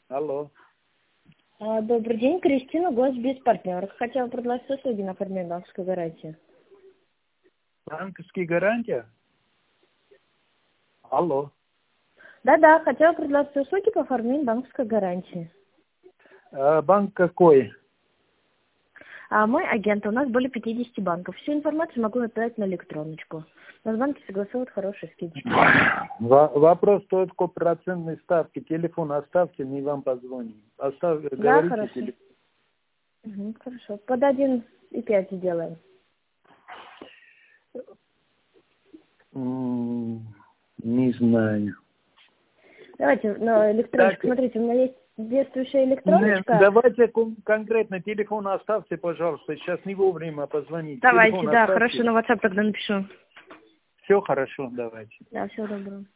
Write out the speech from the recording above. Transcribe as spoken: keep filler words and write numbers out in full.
Алло. А, Добрый день, Кристина, гость без партнеров. Хотела предложить услуги на оформление банковской гарантии. Банковские гарантии? Алло. Да-да, хотела предложить услуги по оформлению банковской гарантии. А банк какой? А мой агент, у нас более пятидесяти банков. Всю информацию могу отправить на электроночку. У нас банки согласуют хорошие скидочки. Во- Вопрос только процентной ставки. Телефон оставьте, мы вам позвоним. Оставь, Да, говорите хорошо. телефон. Угу, хорошо. Под один и пять сделаем. М, Не знаю. Давайте на электроночку. Так, Смотрите, у меня есть действующая не, электроночка. давайте кон- конкретно телефон оставьте, пожалуйста. Сейчас не вовремя позвонить. Давайте, Телефон да, хорошо, оставьте. на WhatsApp тогда напишу. Все хорошо, давайте. Да, всего доброго.